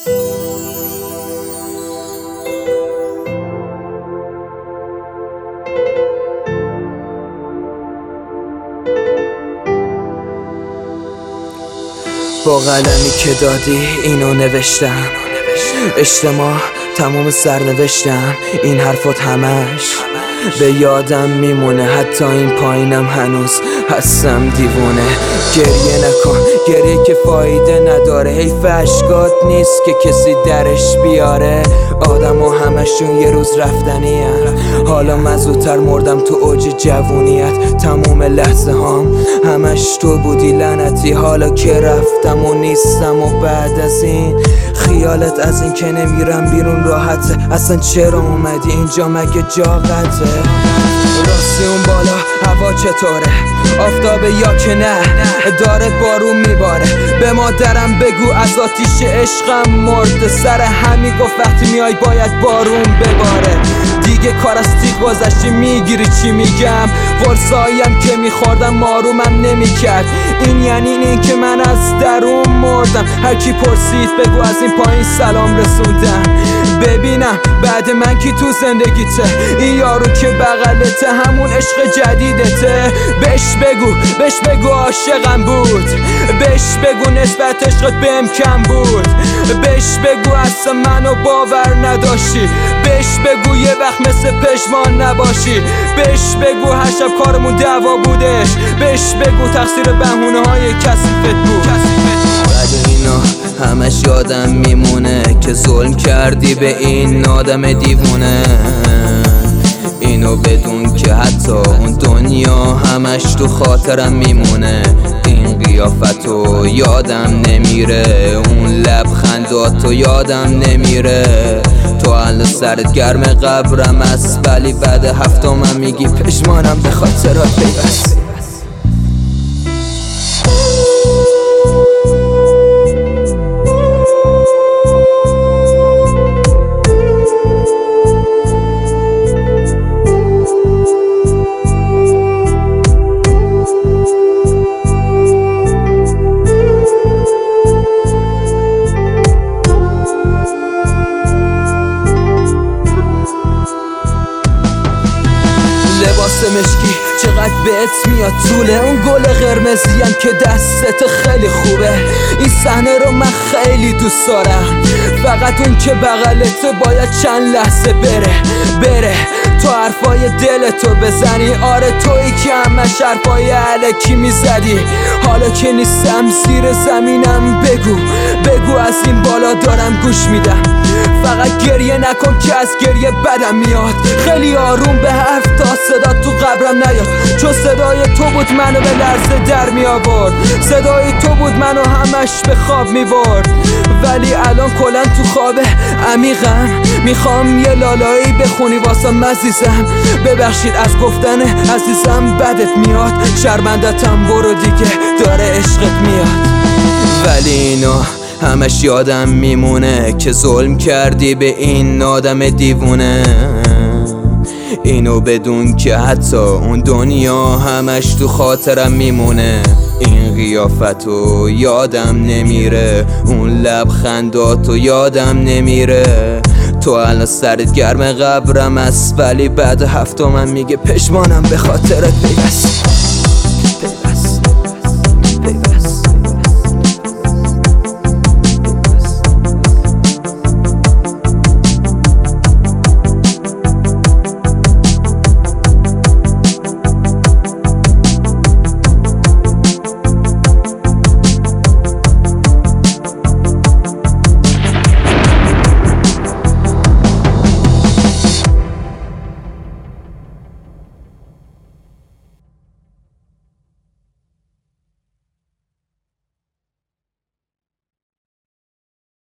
با قلمی که دادی اینو نوشتم، اجتماع تمام سرنوشتم. این حرفات همش به یادم میمونه، حتی این پایینم هنوز هستم دیوونه. گریه نکن، گریه که فایده نداره، حیف اشکات نیست که کسی درش بیاره. آدم و همشون یه روز رفتنی هن. حالا من زودتر مردم تو اوج جوونیت، تموم لحظه هام همش تو بودی لعنتی. حالا که رفتم و نیستم و بعد از این خیالت از این که نمیرم بیرون راحته. اصلا چرا اومدی اینجا، مگه جا قطعه؟ راستی اون بالا هوا چطوره؟ آفتابه یا که نه داره بارون میباره؟ به مادرم بگو از آتیش عشقم مرد، سر همین گفت وقتی میای باید بارون بباره. دیگه کار از تیغ گذشتی، میگیری چی میگم؟ قرصایم که میخوردم آرومم نمیکرد. این یعنی این که من از درون مردم. هر کی پرسید بگو از این پایین سلام رسوندم. ببینم بعد من کی تو زندگیته؟ این یارو که بغلته همون عشق جدیدته. بهش بگو عاشقم بود، بهش بگو نسبت عشقت بهم کم بود، بهش بگو اصلا منو باور نداشتی، بهش بگو یه وقت مثل پشمان نباشی، بهش بگو هر شب کارمون دعوا بودش، بهش بگو تقصیر بهونه های کثیفت بود. ولی اینا همش یادم میمونه که ظلم کردی به این آدم دیوونه. اینو بدون که حتی اون دنیا همش تو خاطرم میمونه. این قیافتو یادم نمیره، اون لبخنداتو یادم نمیره. تو الان سرت گرم قبرم است، ولی بعد هفتمم میگی پشمانم به خاطرات پیوستی. لباس مشکی چقدر بهت میاد طوله، اون گل قرمزیم که دستت خیلی خوبه. این صحنه رو من خیلی دوست دارم، فقط اون که بغلت باید چند لحظه بره تو حرفای دلتو بزنی. آره تویی که همش حرفای الکی میزدی. حالا که نیستم زیر زمینم بگو از این بالا دارم گوش میدم. فقط گریه نکن که از گریه بدم میاد. خیلی آروم به حرف تا صدا تو قبرم نیاد، چون صدای تو بود منو به لرزه در می آورد. صدای تو بود منو همش به خواب می برد. ولی الان کلن تو خواب عمیقم، میخوام یه لالایی بخونی واسم عزیزم. ببخشید از گفتن عزیزم بدت میاد، شرمندتم برو دیگه داره عشقت میاد. ولی اینا همش یادم میمونه که ظلم کردی به این آدم دیوونه. اینو بدون که حتی اون دنیا همش تو خاطرم میمونه. این قیافتو یادم نمیره، اون لبخنداتو یادم نمیره. تو الان سرت گرم قبرم است، ولی بعد هفتمم میگه پشمانم به خاطرت پیوست.